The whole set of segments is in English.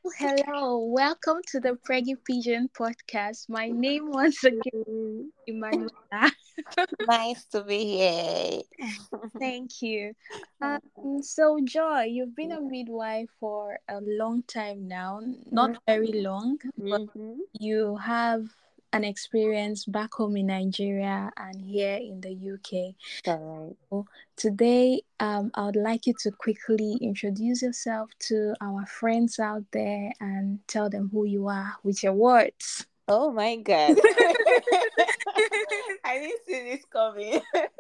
Hello. Welcome to the Preggy Pigeon podcast. My name once again Mm, is Emanuela. Nice to be here. Thank you. So Joy, you've been a midwife for a long time now. Not very long, but Mm-hmm. you have an experience back home in Nigeria and here in the UK. Correct. So today, I would like you to quickly introduce yourself to our friends out there and tell them who you are with your words. Oh my God. I didn't see this coming.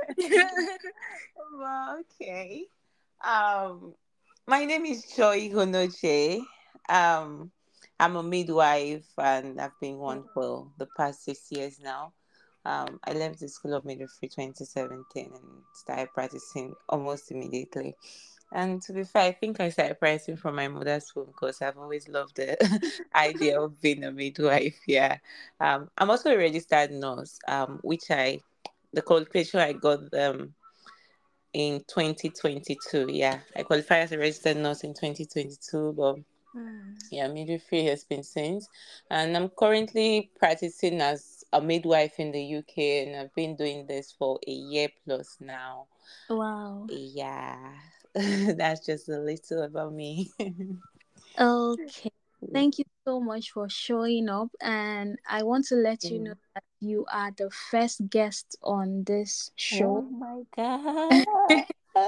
Well, okay. Um, my name is Joy Honoche. Um, I'm a midwife and I've been one for the past 6 years now. I left the School of Midwifery 2017 and started practicing almost immediately. And to be fair, I think I started practicing from my mother's home because I've always loved the idea of being a midwife. Yeah. I'm also a registered nurse, the qualification I got in 2022. Yeah, I qualified as a registered nurse in 2022, but Mm. yeah, midwifery has been since. And I'm currently practicing as a midwife in the UK, and I've been doing this for a year plus now. Wow. Yeah, that's just a little about me. Okay. Thank you so much for showing up. And I want to let you know Mm. that you are the first guest on this Oh show. my God.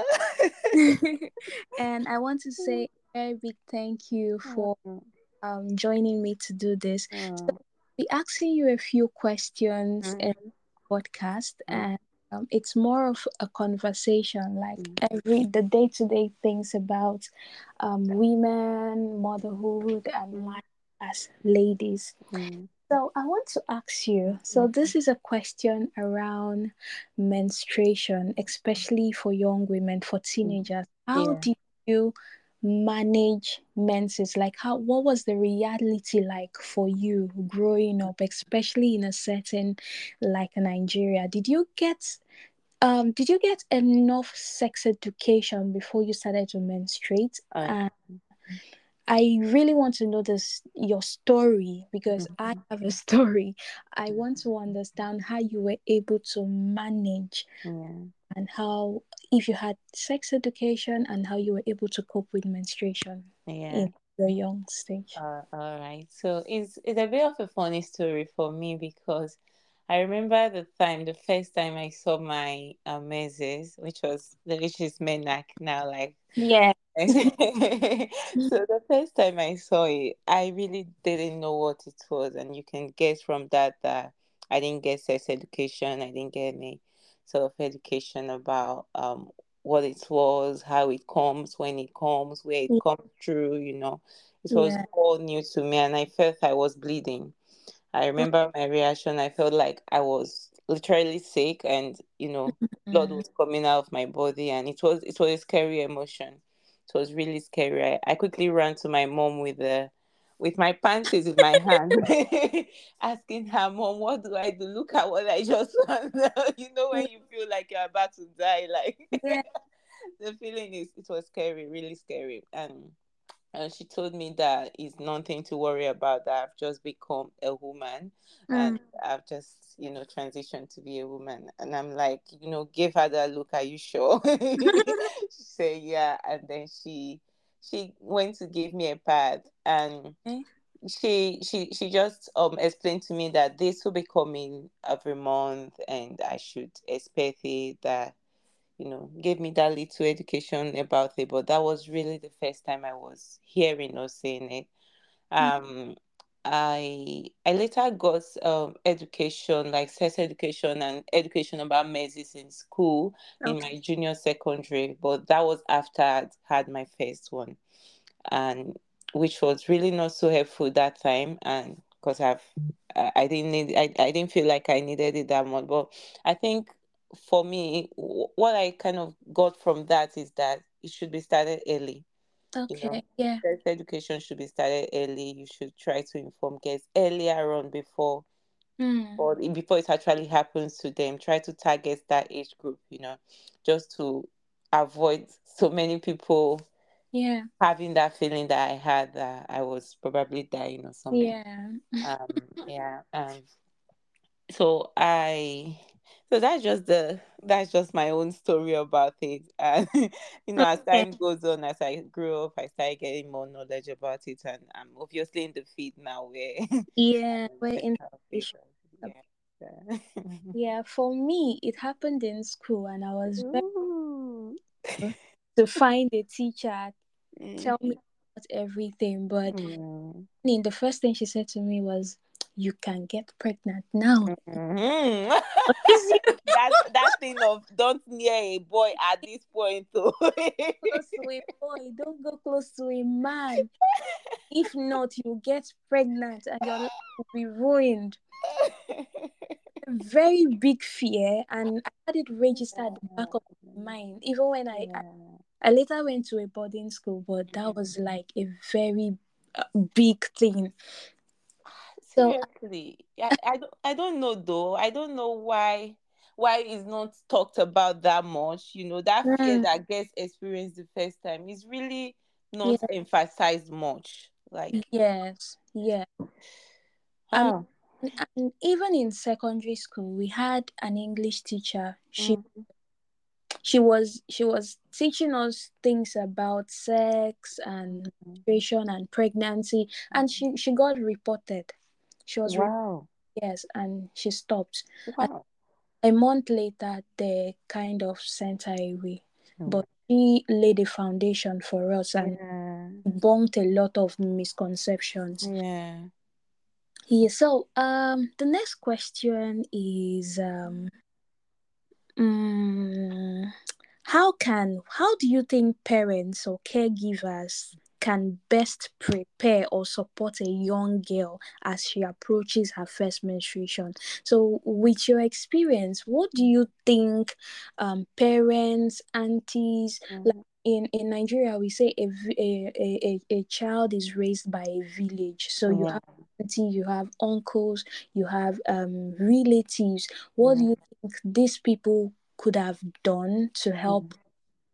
And I want to say a very big thank you for Mm, joining me to do this. So, mm, I'll be asking you a few questions in mm, the podcast, mm, and it's more of a conversation, like mm, the day to day things about women, motherhood, and mm, life as ladies. mm, So, I want to ask you, so this is a question around menstruation, especially for young women, for mm. teenagers. How Yeah. do you manage menses? Like, what was the reality like for you growing up, especially in a setting like Nigeria? Did you get enough sex education before you started to menstruate? Uh, I really want to know this your story because I have a story. I want to understand how you were able to manage yeah. and how, if you had sex education, and how you were able to cope with menstruation Yeah. in your young stage. All right. So it's a bit of a funny story for me because I remember the first time I saw my menses, which is menac now, like. Yeah. So the first time I saw it, I really didn't know what it was, and you can guess from that I didn't get sex education. I didn't get any sort of education about what it was, how it comes, when it comes, where it comes through. It was Yeah. all new to me, and I felt I was bleeding. I remember my reaction. I felt like I was literally sick, and blood Mm. was coming out of my body, and it was a scary emotion. It was really scary. I quickly ran to my mom with my panties in my hand, asking her, "Mom, what do I do? Look at what I just found." When you feel like you're about to die, like Yeah. the feeling is it was scary, really scary, and she told me that it's nothing to worry about, that I've just become a woman and Mm. I've just, transitioned to be a woman. And I'm like, give her that look, are you sure? She said, yeah. And then she went to give me a pad, and Okay. she just explained to me that this will be coming every month and I should expect it, that gave me that little education about it. But that was really the first time I was hearing or seeing it. Mm. Um, I later got education, like sex education and education about menses in school in Okay. my junior secondary, but that was after I'd had my first one, and which was really not so helpful that time, and because I didn't I didn't feel like I needed it that much. But I think for me, what I kind of got from that is that it should be started early. you know Okay. Yeah. Sex education should be started early. You should try to inform kids earlier on, Mm. before it actually happens to them. Try to target that age group, just to avoid so many people Yeah. having that feeling that I had that I was probably dying or something. Yeah. Yeah. So I so that's just my own story about it. And as Okay. time goes on, as I grew up, I started getting more knowledge about it, and I'm obviously in the field now where Yeah. I'm We're taking in care of education. people. Yeah. So- Yeah. For me, it happened in school, and I was very Ooh. to find a teacher tell me Mhm. about everything. But Mm. the first thing she said to me was, "You can get pregnant now." Mhm. Is you That thing of don't near a boy at this point too. close to a boy? Don't go close to a man. If not, you'll get pregnant and your life will be ruined. A very big fear, and I had it registered at the back of my mind. Even when Yeah. I later went to a boarding school, but that was like a very big thing. So Seriously, I don't know though. I don't know why it's not talked about that much. That fear mm, that gets experienced the first time is really not yeah, emphasized much. Like, yes, yeah. And, oh, and even in secondary school, we had an English teacher. mm, She was teaching us things about sex and mm, menstruation and pregnancy, and she got reported. She was wow, yes, and she stopped. And wow, a month later, they kind of sent her away. mm, But she laid a foundation for us and yeah, debunked a lot of misconceptions. yeah, Yeah, so the next question is Mm, how do you think parents or caregivers can best prepare or support a young girl as she approaches her first menstruation? So, with your experience, what do you think parents, aunties, like mm, in Nigeria, we say a child is raised by a village. So you yeah, have auntie, you have uncles, you have relatives. What do yeah, you think these people could have done to help mm,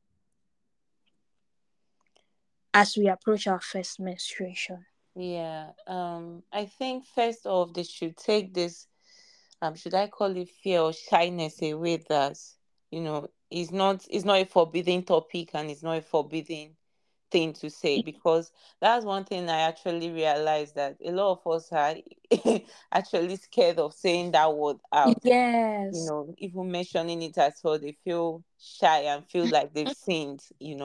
as we approach our first menstruation? yeah. I think first off, they should take this should I call it fear or shyness away that it's not a forbidden topic and it's not a forbidden thing to say, because that's one thing I actually realized, that a lot of us are actually scared of saying that word out. Yes. Even mentioning it at all, they feel shy and feel like they've sinned.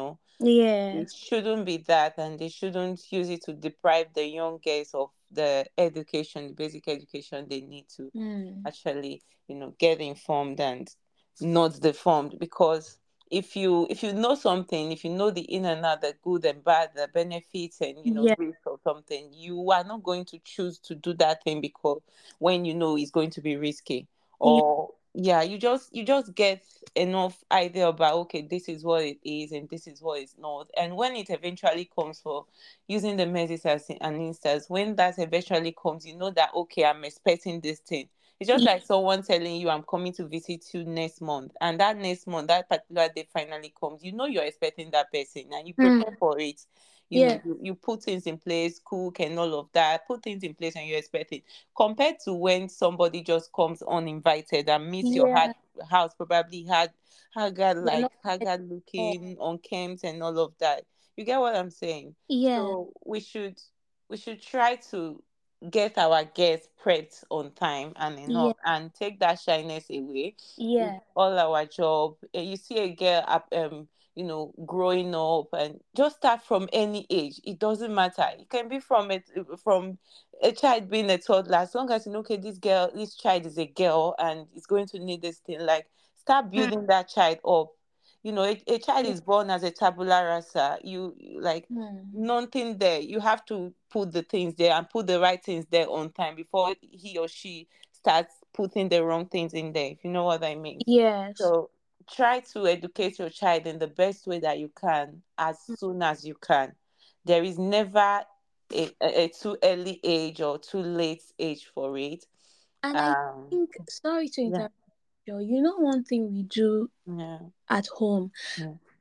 It Yes. shouldn't be that, and they shouldn't use it to deprive the young girls of the education, the basic education they need to Mm. actually get informed and not deformed. Because if you know something, if you know the in and out, the good and bad, the benefits and Yeah. risk of something, you are not going to choose to do that thing because when you know it's going to be risky. Yeah. Or yeah, you just get enough idea about, okay, this is what it is and this is what it's not. And when it eventually comes for using the message as an instance, when that eventually comes, you know that, okay, I'm expecting this thing. It's just like someone telling you, I'm coming to visit you next month, and that next month, that particular day finally comes. You're expecting that person and you Mm. prepare for it. Yeah. You put things in place, cook and all of that, put things in place, and you're expecting. Compared to when somebody just comes uninvited and meets your Yeah. house, probably had haggard, You're like not ready haggard for. looking, unkempt, and all of that. You get what I'm saying? Yeah. So we should try to get our guests prepped on time and Yeah. enough, and take that shyness away. It's Yeah. all our job. You see a girl up, growing up, and just start from any age. It doesn't matter. It can be from a child being a toddler. As long as you know, okay, this child is a girl and is going to need this thing. Like, start Mm. building that child up. A child is born as a tabula rasa. Like Mm. nothing there. You have to put the things there and put the right things there on time before he or she starts putting the wrong things in there, if you know what I mean. Yes. So try to educate your child in the best way that you can as soon as you can. There is never a too early age or too late age for it. And I um think, sorry to yeah, interrupt you, one thing we do yeah, at home, yeah,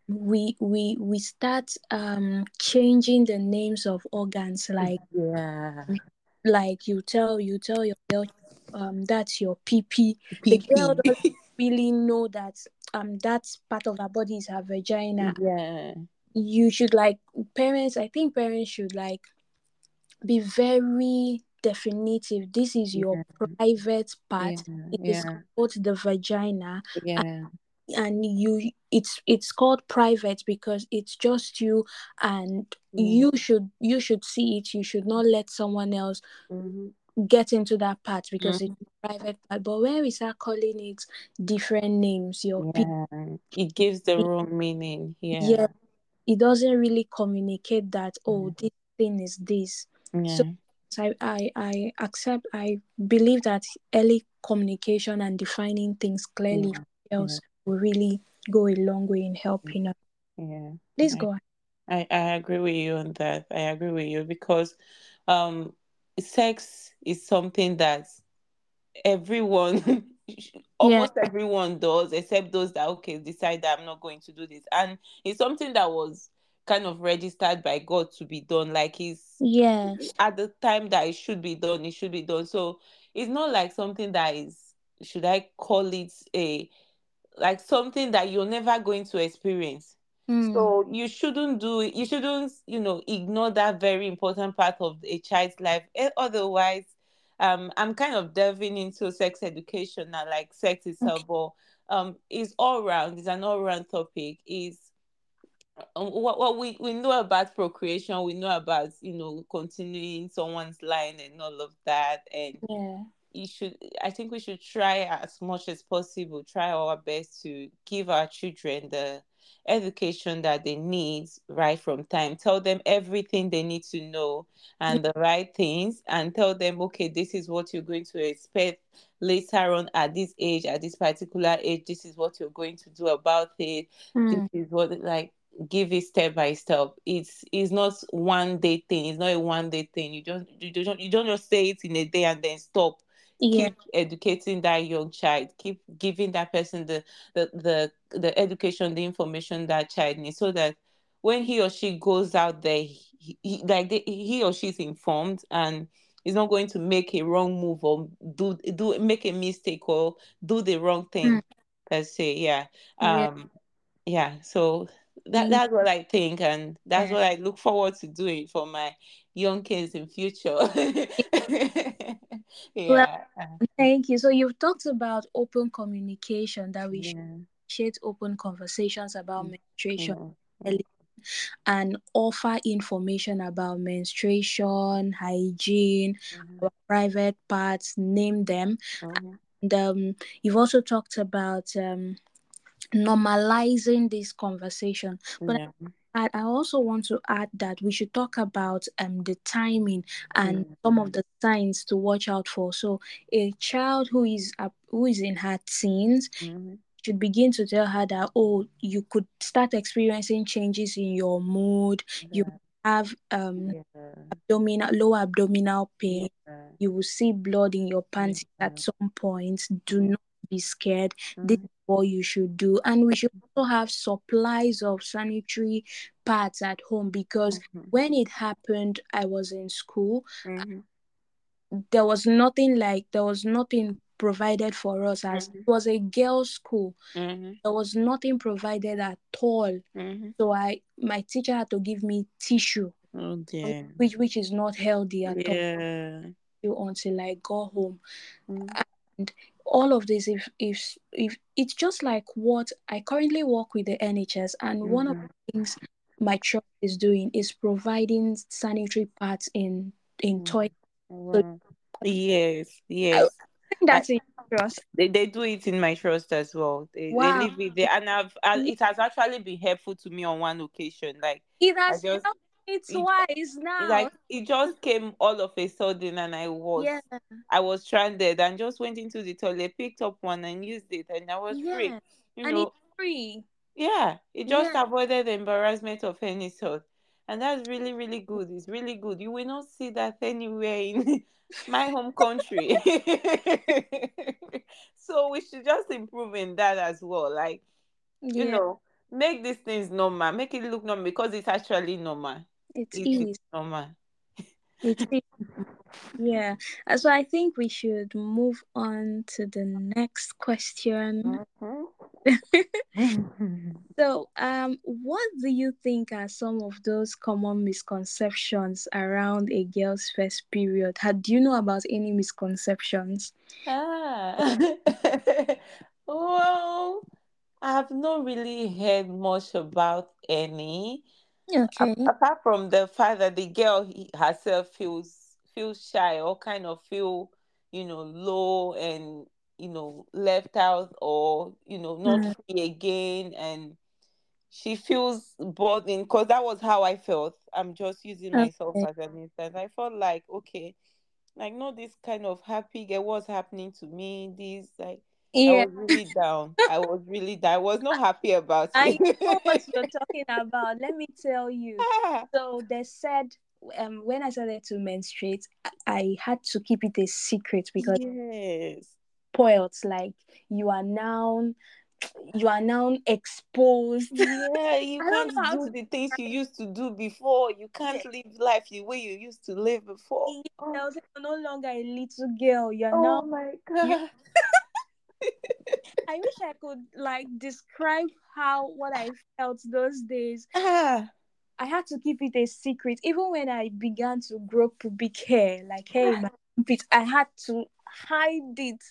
we start changing the names of organs, Yeah. you tell your girl that's your PP. The girl PP. doesn't really know that that part of her body is her vagina. Yeah. You should like parents I think parents should like be very definitive. This is your Yeah. private Yeah. part. It is Yeah. called the vagina, Yeah. and you it's called private because it's just you, and Yeah. you should see it. You should not let someone else Mm-hmm. get into that part because it's Mm-hmm. a private part. But when we start calling it different names, your people, Yeah. It gives the wrong meaning. yeah, Yeah. it doesn't really communicate that, oh, this thing is this. So Yeah. I accept, I believe that early communication and defining things clearly Yeah. for Yeah. girls will really go a long way in helping us. Yeah. Please I, go ahead. I agree with you on that. I agree with you because um sex is something that everyone Yeah. almost everyone does, except those that okay decide that I'm not going to do this, and it's something that was kind of registered by God to be done. Like it's Yes. at the time that it should be done, it should be done. So it's not like something that is, should I call it a, like something that you're never going to experience. Mm. So you shouldn't do it. You shouldn't, ignore that very important part of a child's life. Otherwise, I'm kind of delving into sex education now, like sex Okay. itself, but it's all round. It's an all round topic. Is what we know about procreation, we know about continuing someone's line and all of that, and Yeah. you should I think we should try as much as possible, try our best to give our children the education that they need right from time, tell them everything they need to know Yeah. and the right things, and tell them okay, this is what you're going to expect later on at this age, at this particular age, this is what you're going to do about it, this Mm. is what, like, give it step by step. It's not one day thing, it's not a one day thing. You don't just say it in a day and then stop. Yeah. Keep educating that young child, keep giving that person the education, the information that child needs, so that when he or she goes out there, he or she is informed and is not going to make a wrong move or do make a mistake or do the wrong Mm. thing per se. Yeah. Yeah. Yeah, so Thank that's what I think, and that's you. what I look forward to doing for my young kids in future. Well, Yeah. thank you. So you've talked about open communication, that we should Yeah. initiate open conversations about Mm, menstruation mm, mm, early and offer information about menstruation, hygiene, mhm, our private parts, name them. mhm. And you've also talked about normalizing this conversation. But Yeah. I also want to add that we should talk about the timing and some Yeah. of the signs to watch out for. So a child who is in her teens Mhm. should begin to tell her that, oh, you could start experiencing changes in your mood. You Yeah. have Yeah. low abdominal pain. Yeah. You will see blood in your Yeah. panties at some point. Do Yeah. not be scared. This Mhm, is what you should do. And we should also have supplies of sanitary pads at home, because mhm, when it happened, I was in school. mhm, There was nothing provided for us, as it mhm, was a girls' school. mhm, There was nothing provided at all. mhm. So my teacher had to give me tissue, Oh dear. which is not healthy at all, Yeah. until I got home. Mm, And all of this, if it's just like what I currently work with the NHS, and one of mhm. the things my trust is doing is providing sanitary pads in Mm. toilets. So Wow. Yes, I yes. think that's a trust. They do it in my trust as well. They Wow. leave it there, and it has actually been helpful to me on one occasion. Like It I has just helped me it, twice now. it just came all of a sudden, and Yeah. I was stranded and just went into the toilet, picked up one and used it, and I was free. Yeah. You And it's know, free. yeah, it just Yeah. avoided the embarrassment of any sort. And that's really, really good. It's really good. You will not see that anywhere in my home country. So we should just improve in that as well. Like, you Yeah. know, make these things normal. Make it look normal because it's actually normal. It It's is. normal. It is. Yeah. So I think we should move on to the next question. Mhm. So, what do you think are some of those common misconceptions around a girl's first period? Do you know about any misconceptions? Ah. Well, I've not really heard much about any. Okay. Apart from the fact that the girl herself feels shy or kind of feel, low and left out or not Mm, free again, and she feels burdened because that was how I felt. I'm just using myself okay. as an instance. I felt like, okay, like not this kind of happy girl, what's happening to me, this, like, I Yeah, was really down. I was not happy about I know what it. you're talking about. Let me tell you. So they said, when I started to menstruate, I had to keep it a secret because Yes. spoiled. Like you are now, you are now exposed. Yeah, you I don't can't know how do to. the things you used to do before. You Yeah, can't live life the way you used to live before. yeah, Oh, they'll say you're no longer a little girl. You're oh now. my You. God. I wish I could like describe how what I felt those days. Ah, I had to keep it a secret. Even when I began to grow pubic hair, like hair in my armpit, I had to hide it.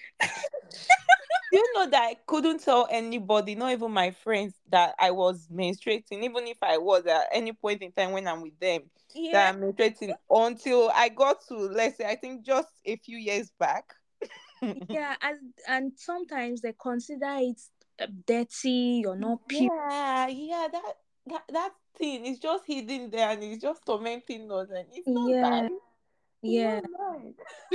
you know that I couldn't tell anybody, not even my friends, that I was menstruating, even if I was at any point in time when I'm with them, Yeah, that I'm menstruating until I got to, let's say, I think just a few years back. yeah, and sometimes they consider it dirty. You're not pure. Yeah, yeah, that thing is just hidden there and it's just tormenting us, and it's not Yeah, nice. It's yeah. not nice.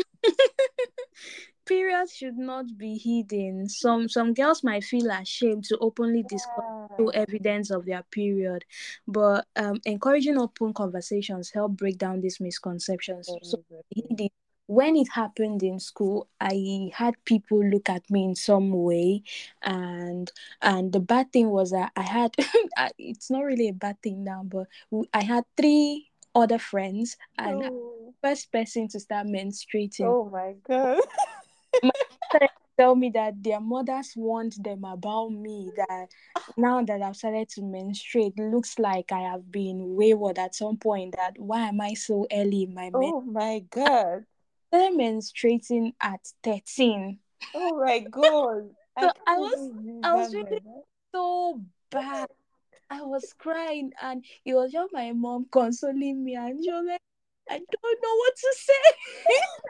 Periods should not be hidden. Some girls might feel ashamed to openly discuss show Yeah. evidence of their period, but encouraging open conversations help break down these misconceptions. So Exactly. hidden. When it happened in school, I had people look at me in some way, and the bad thing was that I had it's not really a bad thing now, but I had three other friends, and Oh, first person to start menstruating. oh my God. My parents tell me that their mothers warned them about me, that now that I've started to menstruate, looks like I have been wayward at some point. That why am I so early in my Oh my God. started menstruating at 13. Oh my God. I So can't even I was remember really that. so bad. I was crying, and it was just my mom consoling me, and she was like, I don't know what to say.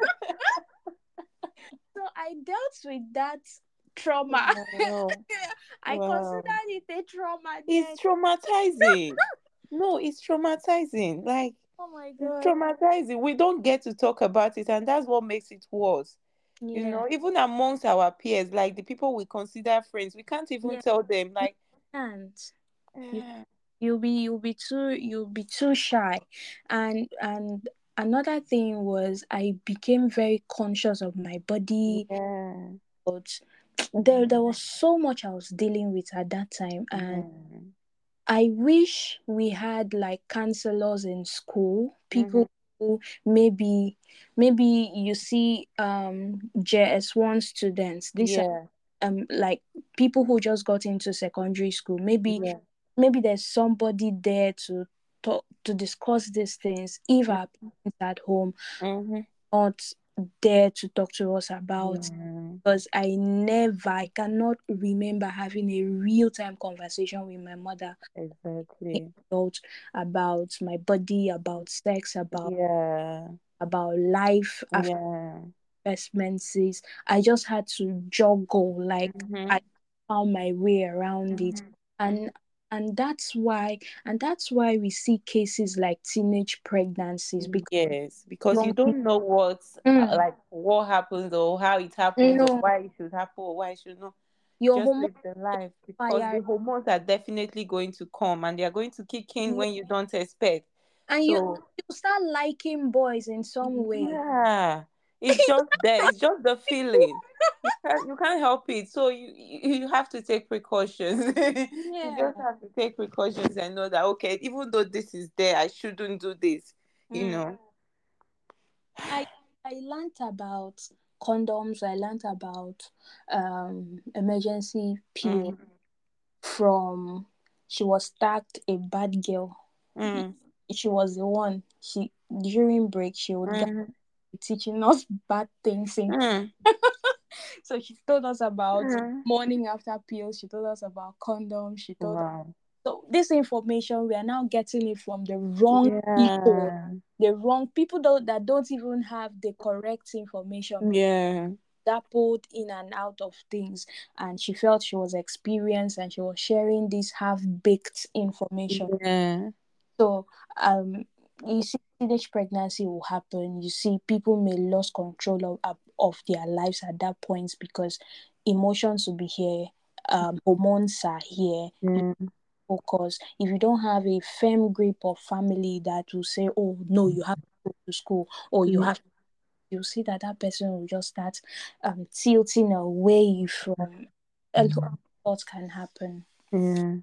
So I dealt with that trauma. Wow. I Wow. considered it a trauma then. It's traumatizing. No, it's traumatizing. Like, Oh my it's god. traumatizing. We don't get to talk about it, and that's what makes it worse. Yeah. Even amongst our peers, like the people we consider friends, we can't even Yeah. tell them, You like, can't. You eh, you'll be too shy. And another thing was I became very conscious of my body. yeah, But there was so much I was dealing with at that time, and yeah, I wish we had like counselors in school, mm-hmm, people who maybe you see JS1 students. These are yeah, like people who just got into secondary school. Maybe yeah, there's somebody there to talk to discuss these things if our parents at home mm-hmm, not there to talk to us about, yeah, because I cannot remember having a real time conversation with my mother exactly, adult about my body, about sex, yeah, about life after yeah, first menses. I just had to juggle, like mm-hmm, I found my way around it. mm-hmm, And that's why we see cases like teenage pregnancies, because yes, because you young don't people, know what, mm, like, what happens or how it happens or no, why it should happen or why it should not. your Just hormones live the life because fire. the hormones are definitely going to come and they are going to kick in Yeah. when you don't expect. And So you start liking boys in some way. yeah, it's just there. It's just the feeling. You can't help it. So you have to take precautions. You just Yeah. have to take precautions and know that, okay, even though this is there, I shouldn't do this. You Mm. know. I I learned about condoms. I learned about emergency pill Mm, from, she was tagged a bad girl. mm, She was the one. She, during break, she would get mm, teaching us bad things in. mm, So she told us about mm. morning after pills. She told us about condoms. She told us. Wow. So this information, we are now getting it from the wrong people, Yeah. the wrong people that don't even have the correct information. Yeah. Dappled in and out of things, and she felt she was experienced, and she was sharing this half-baked information. Yeah. So um you see, teenage pregnancy will happen. You see, people may lose control of their lives at that point, because emotions will be here, hormones are here. You Yeah. focus. If you don't have a firm grip of family that will say, oh no, you have to go to school, or you Yeah. have, you'll see that that person will just start tilting away from a lot of what can happen. Yeah.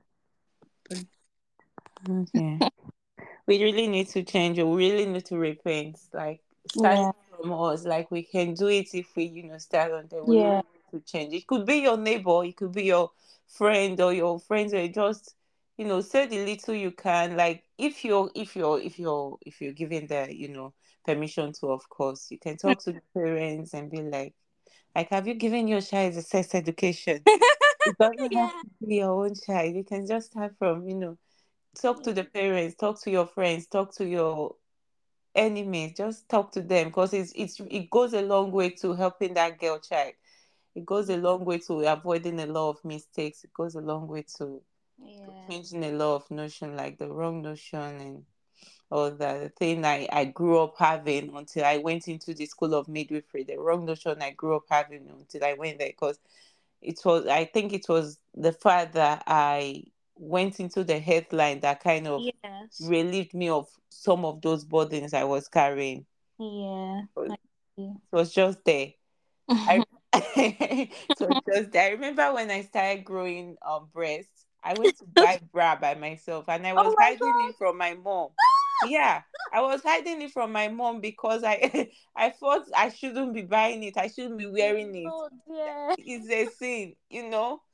Okay. We really need to change. We really need to repent. Like, starting Yeah, from us. Like, we can do it if we, start on them. We really yeah, need to change. It could be your neighbor. It could be your friend or your friends. Or just, say the little you can. Like, if you're giving the, permission to, of course, you can talk to the parents and be like, have you given your child a sex education? It doesn't have yeah, to be your own child. You can just start from, talk to the parents, talk to your friends, talk to your enemies. Just talk to them, because it goes a long way to helping that girl child. It goes a long way to avoiding a lot of mistakes. It goes a long way to yeah, changing a lot of notion, like the wrong notion and all that. The thing I grew up having until I went into the school of midwifery, the wrong notion I grew up having until I went there, because I think it was the fact that I went into the headline that kind of yes, relieved me of some of those burdens I was carrying. yeah. It I see. was just there. I it was just there. I remember when I started growing breasts, I went to buy bra by myself, and I Oh was my hiding god! it from my mom. Yeah, I was hiding it from my mom because I I thought I shouldn't be buying it. I shouldn't be wearing it. Oh dear. It's a sin.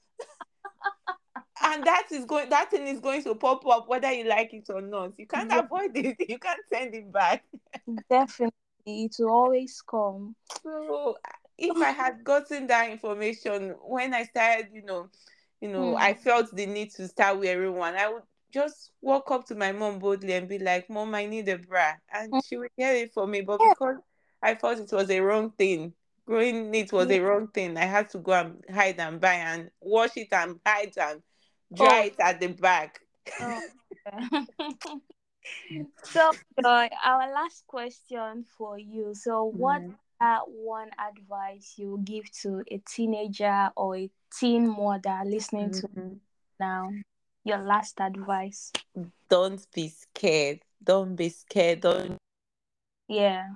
And that thing is going to pop up whether you like it or not. You can't Yeah, avoid it. You can't send it back. definitely. It will always come. So if I had gotten that information when I started, Hmm. I felt the need to start wearing one. I would just walk up to my mom boldly and be like, "Mom, I need a bra," and she would get it for me. But because I thought it was a wrong thing, growing it was Yeah. a wrong thing, I had to go and hide and buy and wash it and hide and dry Oh, it at the back. oh. Yeah. So, Joy, our last question for you. So, what Mm, one advice you would give to a teenager or a teen mother listening to mhm. now? Your last advice. Don't be scared. Don't be scared. Don't Yeah,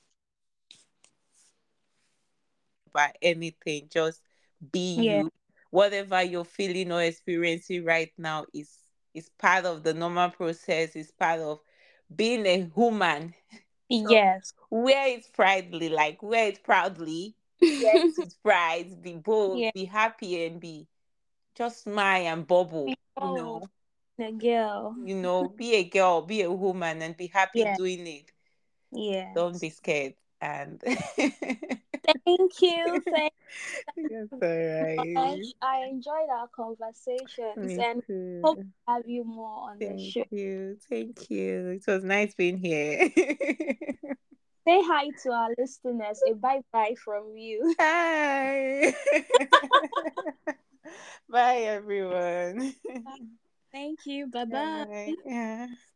by anything. Just be yeah, you. Whatever you're feeling or experiencing right now is part of the normal process. Is part of being a human. So yes, wear it proudly, like wear it proudly. Wear it with pride. Be bold. yeah. Be happy and be just smile and bubble. Oh, the girl. Be a girl, be a woman, and be happy Yeah, doing it. Don't yes. be scared. And Thank you. Thank that's all you so right. much. I enjoyed our conversations Me and hope too. to have you more on the Thank show. you. Thank you. It was nice being here. Say hi to our listeners. A bye bye from you. Hi. Bye, everyone. Thank you. Bye bye. Bye. Yeah.